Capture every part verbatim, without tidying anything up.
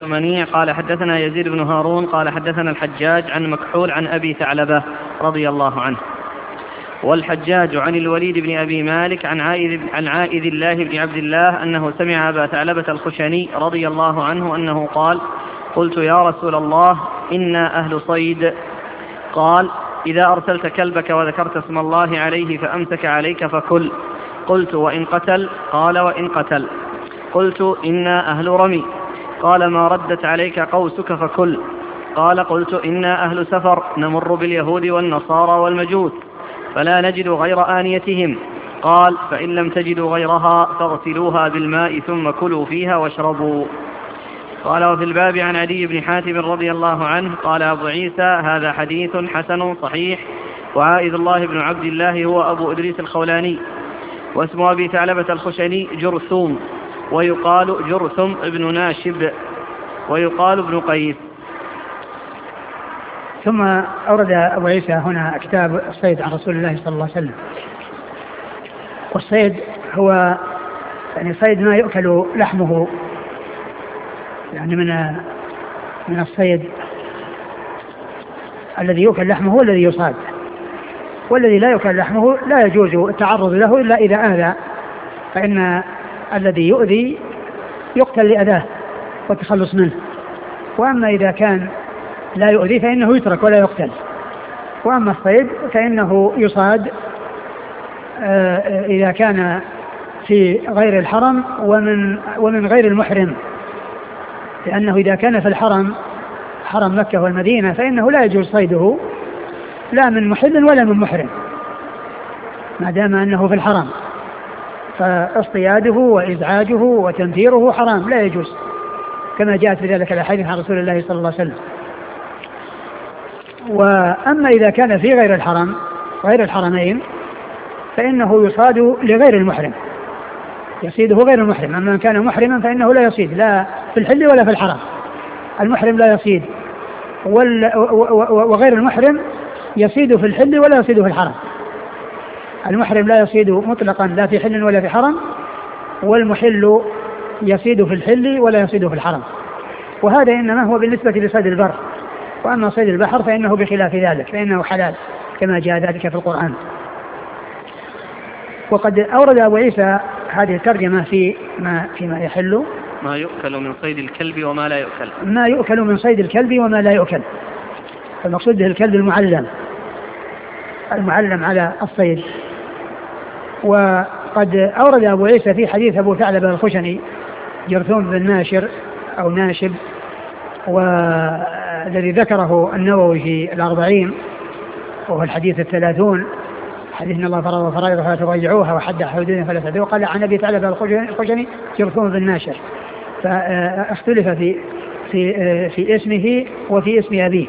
ثمانية قال حدثنا يزيد بن هارون قال حدثنا الحجاج عن مكحول عن أبي ثعلبة رضي الله عنه. والحجاج عن الوليد بن أبي مالك عن عائذ, عن عائذ الله بن عبد الله أنه سمع أبا ثعلبة الخشني رضي الله عنه أنه قال: قلت يا رسول الله إنا أهل صيد. قال: إذا أرسلت كلبك وذكرت اسم الله عليه فأمسك عليك فكل. قلت: وإن قتل؟ قال: وإن قتل. قلت: إنا أهل رمي. قال: ما ردت عليك قوسك فكل. قال: قلت: إنا أهل سفر نمر باليهود والنصارى والمجوس فلا نجد غير آنيتهم. قال: فإن لم تجدوا غيرها فاغسلوها بالماء ثم كلوا فيها واشربوا. قال: وفي الباب عن عدي بن حاتم رضي الله عنه قال أبو عيسى: هذا حديث حسن صحيح. وعائذ الله بن عبد الله هو أبو إدريس الخولاني، واسم أبي ثعلبة الخشني جرثوم، ويقال جرثم ابن ناشب، ويقال ابن قيس. ثم أورد أبو عيسى هنا كتاب الصيد عن رسول الله صلى الله عليه وسلم. والصيد هو يعني صيد ما يؤكل لحمه، يعني من من الصيد الذي يؤكل لحمه هو الذي يصاد، والذي لا يؤكل لحمه لا يجوز التعرض له إلا إذا آذى، فإن الذي يؤذي يقتل لأذاه والتخلص منه. وأما إذا كان لا يؤذي فإنه يترك ولا يقتل. وأما الصيد فإنه يصاد إذا كان في غير الحرم ومن ومن غير المحرم، لأنه إذا كان في الحرم حرم مكة والمدينة فإنه لا يجوز صيده لا من محل ولا من محرم ما دام أنه في الحرم، فاصطياده وإزعاجه وتنفيره حرام لا يجوز، كما جاءت في ذلك الأحاديث عن رسول الله صلى الله عليه وسلم. وأما إذا كان في غير الحرم غير الحرمين فإنه يصاد لغير المحرم، يصيده غير المحرم. أما من كان محرما فإنه لا يصيد لا في الحل ولا في الحرم. المحرم لا يصيد، وغير المحرم يصيد في الحل ولا يصيد في الحرم. المحرم لا يصيد مطلقا لا في حل ولا في حرم، والمحل يصيد في الحل ولا يصيد في الحرم. وهذا إنما هو بالنسبة لصيد البر، وأما صيد البحر فإنه بخلاف ذلك، فإنه حلال كما جاء ذلك في القرآن. وقد أورد أبو عيسى هذه الترجمة في ما فيما يحل ما يؤكل من صيد الكلب وما لا يؤكل ما يؤكل من صيد الكلب وما لا يؤكل. المقصود به الكلب المعلم المعلم على الصيد. وقد أورد أبو عيسى في حديث أبو ثعلبة الخشني جرثوم بن ناشر أو ناشب، والذي ذكره النووي في الأربعين وهو الحديث الثلاثون، حديث إن الله فرض فرائض فلا تضيعوها وحد حدودها فلا تعتدوا. قال عن أبي ثعلبة الخشني جرثوم بن ناشر، فاختلف في في في اسمه وفي اسم أبيه،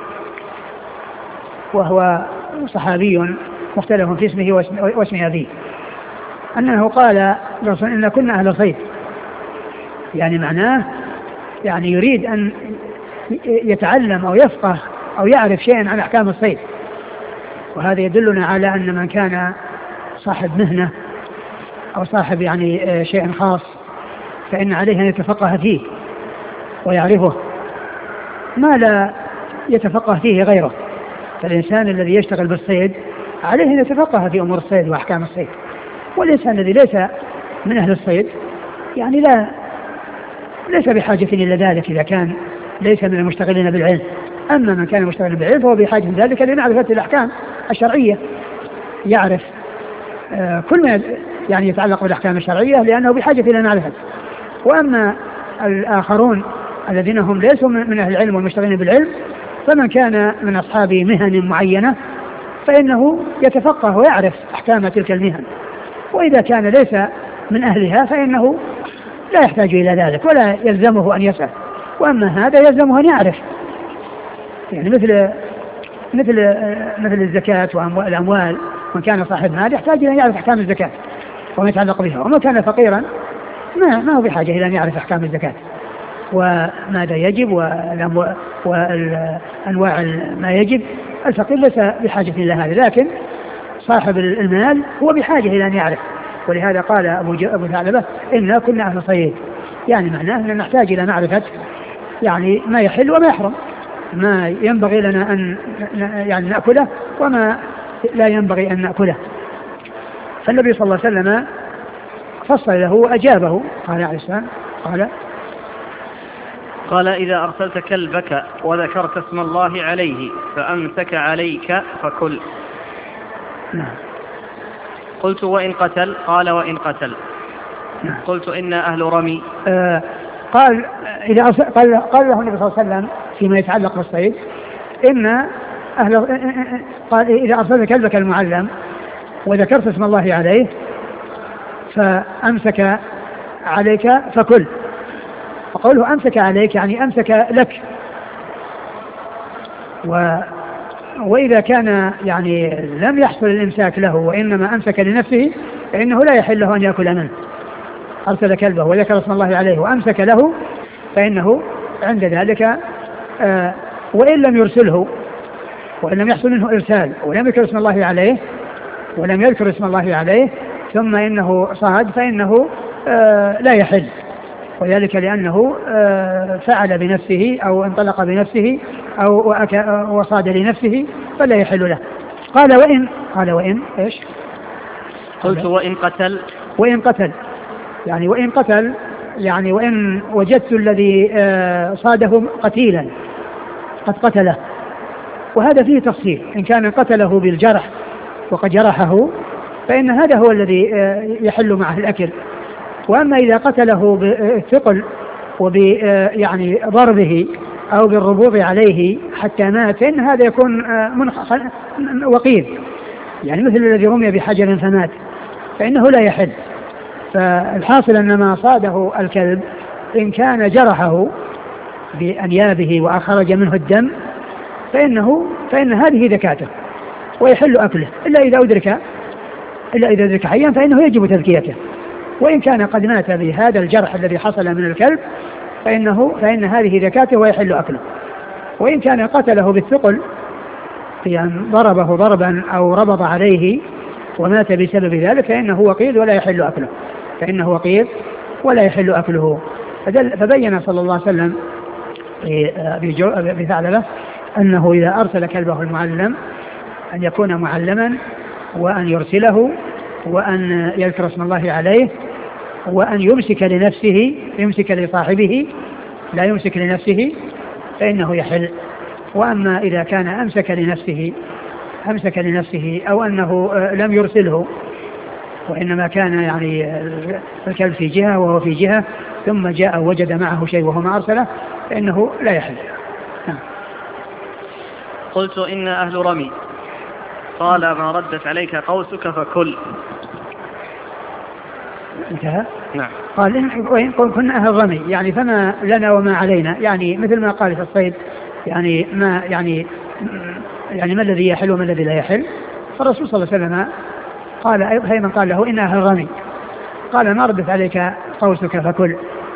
وهو صحابي مختلف في اسمه واسم أبيه. أنه قال رسول إن كنا أهل صيد، يعني معناه يعني يريد أن يتعلم أو يفقه أو يعرف شيئا عن أحكام الصيد. وهذا يدلنا على أن من كان صاحب مهنة أو صاحب يعني شيء خاص فإن عليه أن يتفقه فيه ويعرفه ما لا يتفقه فيه غيره. فالإنسان الذي يشتغل بالصيد عليه أن يتفقه في أمور الصيد وأحكام الصيد، والإنسان الذي ليس من أهل الصيد يعني لا ليس بحاجة إلى ذلك إذا كان ليس من المشتغلين بالعلم. أما من كان مشتغلا بالعلم فهو بحاجة ذلك لمعرفة الأحكام الشرعية، يعرف آه كل ما يعني يتعلق بالأحكام الشرعية لأنه بحاجة إلى معرفة. وأما الآخرون الذين هم ليسوا من أهل العلم والمشتغلين بالعلم فمن كان من أصحاب مهن معينة فإنه يتفقه ويعرف أحكام تلك المهن، وإذا كان ليس من أهلها فإنه لا يحتاج إلى ذلك ولا يلزمه أن يسأل. وأما هذا يلزمه أن يعرف، يعني مثل مثل مثل الزكاة والأموال، من كان صاحب مال يحتاج إلى أن يعرف أحكام الزكاة وما يتعلق بها، ومن كان فقيرا ما ما هو بحاجة إلى أن يعرف أحكام الزكاة وماذا يجب وأنواع ما يجب. الفقير ليس بحاجة إلى هذا، لكن صاحب المال هو بحاجة إلى أن يعرف. ولهذا قال أبو أبو ثعلبة إنا كنا أهل صيد، يعني معناه أننا نحتاج إلى معرفة يعني ما يحل وما يحرم، ما ينبغي لنا أن يعني نأكله وما لا ينبغي أن نأكله. فالنبي صلى الله عليه وسلم فصل له وأجابه. قال عليه السلام قال قال إذا أرسلت كلبك وذكرت اسم الله عليه فأمسك عليك فكل. نعم. قلت وإن قتل؟ قال وإن قتل. نعم. قلت إن أهل رمي. آه قال إذا أرسل قال, قال له النبي صلى الله عليه وسلم فيما يتعلق بالصيد إن أهل قال إذا أرسلت كلبك المعلم وذكرت اسم الله عليه فأمسك عليك فكل. وقوله أمسك عليك يعني أمسك لك، و وإذا كان يعني لم يحصل الإمساك له وإنما أمسك لنفسه فإنه لا يحل له أن يأكل منه. أرسل كلبه وذكر اسم الله عليه وأمسك له فإنه عند ذلك آه وإن لم يرسله وإن لم يحصل منه إرسال ولم يذكر اسم الله عليه ولم يذكر اسم الله عليه ثم إنه صاد فإنه آه لا يحل، وذلك لأنه آه فعل بنفسه أو انطلق بنفسه أو وصاد لنفسه فلا يحل له. قال وإن قال وإن إيش؟ قلت وإن قتل. وإن قتل يعني وإن قتل يعني وإن وجدت الذي آه صاده قتيلا قد قتله، وهذا فيه تفصيل. إن كان قتله بالجرح وقد جرحه فإن هذا هو الذي آه يحل معه الأكل. وأما إذا قتله بالثقل وب يعني ضربه أو بالربوط عليه حتى مات فإن هذا يكون وقيل، يعني مثل الذي رمي بحجر فمات فإنه لا يحل. فالحاصل أن ما صاده الكلب إن كان جرحه بأنيابه وأخرج منه الدم فإنه فإن هذه ذكاته ويحل أكله، إلا إذا أدرك إلا إذا أدرك حيا فإنه يجب تذكيته. وإن كان قد مات بهذا الجرح الذي حصل من الكلب فإنه فإن هذه ذكاته ويحل أكله. وإن كان قتله بالثقل يعني ضربه ضربا أو ربط عليه ومات بسبب ذلك فإنه وقيل ولا يحل أكله فإنه وقيل ولا يحل أكله. فبين صلى الله عليه وسلم بثعلبة أنه إذا أرسل كلبه المعلم أن يكون معلما وأن يرسله وأن يذكر اسم الله عليه وأن يمسك لنفسه يمسك لصاحبه لا يمسك لنفسه فإنه يحل. وأما إذا كان أمسك لنفسه أمسك لنفسه أو أنه لم يرسله وإنما كان يعني الكلب في جهة وهو في جهة ثم جاء وجد معه شيء وهو ما أرسله فإنه لا يحل. قلت إن أهل رمي. قال ما ردت عليك قوسك فكل. انتهى. نعم. قال وإن كنا أهل رمي يعني فما لنا وما علينا، يعني مثل ما قال في الصيد يعني ما يعني يعني ما الذي يحل وما الذي لا يحل. فالرسول صلى الله عليه وسلم قال أيضا قال له إن أهل رمي قال ما ردت عليك قوسك فكل.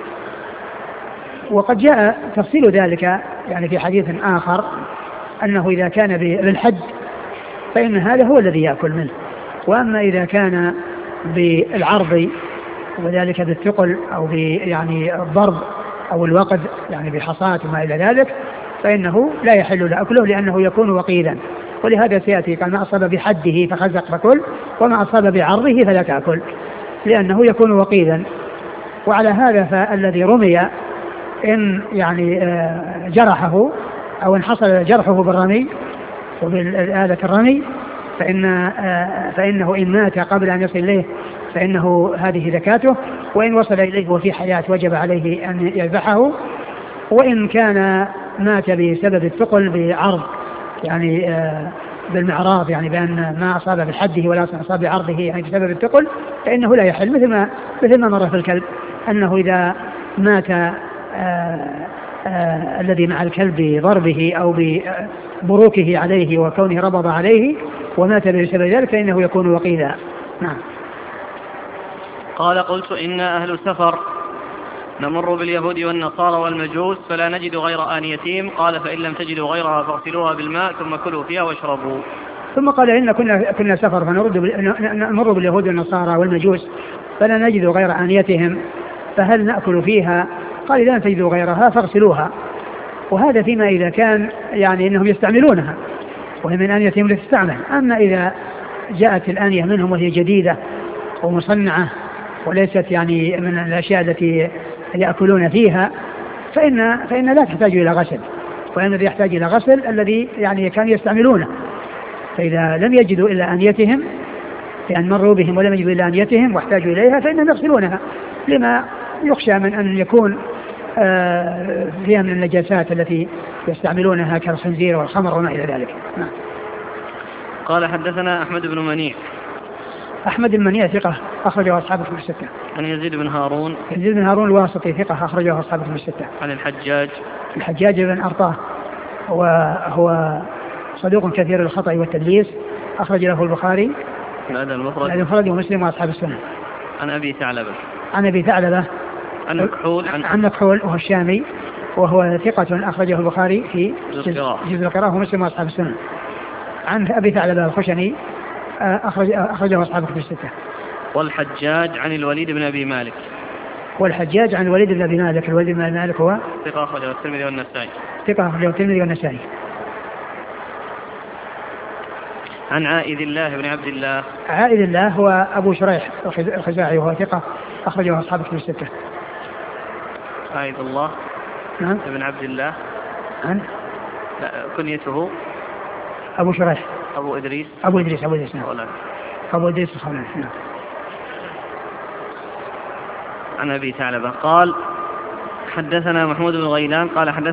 وقد جاء تفصيل ذلك يعني في حديث آخر أنه إذا كان بالحد فإن هذا هو الذي يأكل منه، وأما إذا كان بالعرض وذلك بالثقل أو يعني الضرب أو الوقد يعني بحصاة وما إلى ذلك فإنه لا يحل لأكله لأنه يكون وقيلا. ولهذا سيأتي قال ما أصاب بحده فخزق فكل وما أصاب بعرضه فلا تأكل لأنه يكون وقيلا. وعلى هذا فالذي رمي إن يعني جرحه أو إن حصل جرحه بالرمي وبالآلة الرمي فإن فإنه إن مات قبل أن يصل إليه فإنه هذه ذكاته، وإن وصل إليه وفي حياة وجب عليه أن يذبحه. وإن كان مات بسبب الثقل بعرض يعني بالمعراض يعني بأن ما أصاب بالحده ولا أصاب بعرضه يعني بسبب الثقل فإنه لا يحل، مثل ما مثل ما مر في الكلب أنه إذا مات آآ آآ الذي مع الكلب بضربه أو ببروكه عليه وكونه ربض عليه ومات بسبب ذلك فإنه يكون وقيلا. نعم. قال قلت إن أهل سفر نمر باليهود والنصارى والمجوس فلا نجد غير آنيتهم. قال فإن لم تجدوا غيرها فاغسلوها بالماء ثم كلوا فيها واشربوا. ثم قال إن كنا كنا سفر فنرد نمر باليهود والنصارى والمجوس فلا نجد غير آنيتهم فهل نأكل فيها؟ قال إذا لم تجدوا غيرها فاغسلوها وهذا فيما إذا كان يعني أنهم يستعملونها وهي من آنيتهم لتستعمل. أما إذا جاءت الآنية منهم وهي جديدة ومصنعة وليست يعني من الأشياء التي يأكلون فيها فإن, فإن لا تحتاج إلى غسل، وإن الذي يحتاج إلى غسل الذي يعني كانوا يستعملونه. فإذا لم يجدوا إلا آنيتهم لأن مروا بهم ولم يجدوا إلا آنيتهم واحتاجوا إليها فإنهم يغسلونها لما يخشى من أن يكون فيها من النجاسات التي يستعملونها كالخنزير والخمر وما إلى ذلك. قال حدثنا أحمد بن منيع. أحمد بن منيع ثقة أخرجه أصحاب الكتب الستة. عن يزيد بن هارون. يزيد بن هارون الواسطي ثقة أخرجه أصحاب الكتب الستة. عن الحجاج. الحجاج بن أرطاه وهو صدوق كثير الخطأ والتدليس أخرج له البخاري الأدب المفرد المفرد ومسلم وأصحاب السنن. عن أبي ثعلبة. عن أبي ثعلبة عن مكحول. عن, عن مكحول وهو الشامي وهو ثقة أخرجه البخاري في جزء القراءة ومسلم وأصحاب السنن. عن أبي ثعلبة الخشني أخرج أخرجه أصحاب الكتب الستة. والحجاج عن الوليد بن أبي مالك. والحجاج عن الوليد بن أبي مالك. الوليد بن أبي مالك هو ثقة أخرجه الترمذي والنسائي. ثقة أخرجه الترمذي والنسائي. عن عائذ الله بن عبد الله. عائذ الله هو أبو شريح الخزاعي وهو ثقة أخرجه أصحاب الكتب الستة. عائذ الله نعم ابن عبد الله. عن كنيته أبو شريح أبو إدريس. أبو إدريس أبو إدريس نعم. أبو إدريس الخولاني. نعم. عن أبي ثعلبة قال حدثنا محمود بن غيلان قال حدثنا